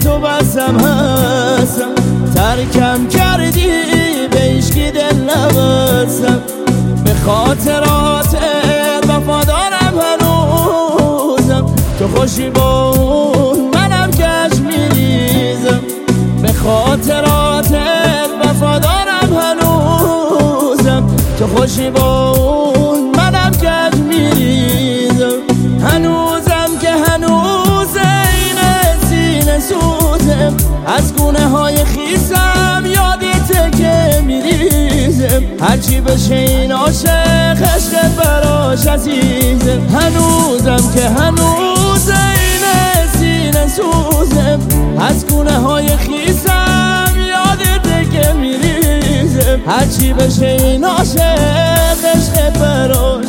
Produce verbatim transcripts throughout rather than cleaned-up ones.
تو بسم هستم، ترکم کردی به عشقی دل نبستم. به خاطراتت وفادارم هنوزم، تو خوشی با اون منم کش میریزم. به خاطراتت وفادارم هنوزم، تو خوشی با اون منم کش میریزم. هنوزم که هنوز این سینه سوزم، از گونه های خیسم یادیته که میریزم. هرچی بشه این عاشق عشق براش عزیزم. هنوزم که هنوز این سینه سوزم، از گونه های خیسم یادیته که میریزم. هرچی بشه این عاشق عشق براش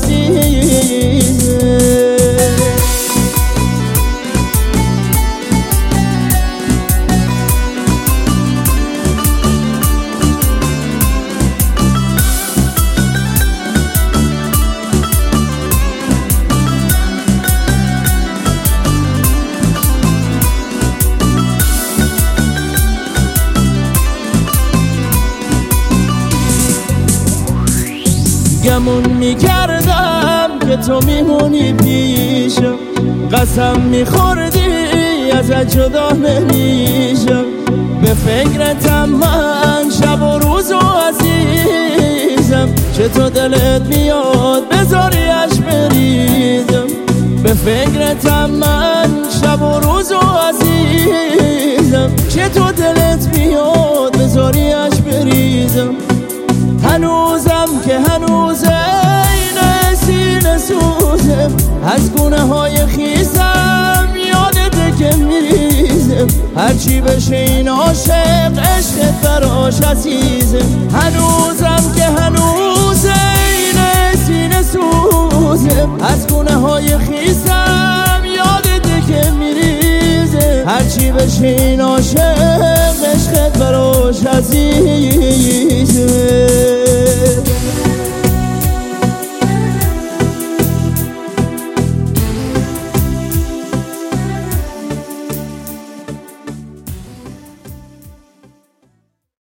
عزیزم. گمون میکردم که تو میمونی پیشم، قسم میخوردی ازت جدا نمیشم. به فکرتم من شب و روز و عزیزم، چه تو دلت میاد بذاریش بریزم. به فکرتم من شب و روز و عزیزم، چه تو دلت میاد بذاریش بریزم. هنوزم که هنوز این سینه سوزم، از گونه های خیسم یادته که میریزم. هرچی بشه این عاشق عشق براش عزیزم. هنوزم که هنوز این سینه سوزم، از گونه های خیسم یادته که میریزم. هرچی بشه این عاشق عشق براش عزیزم.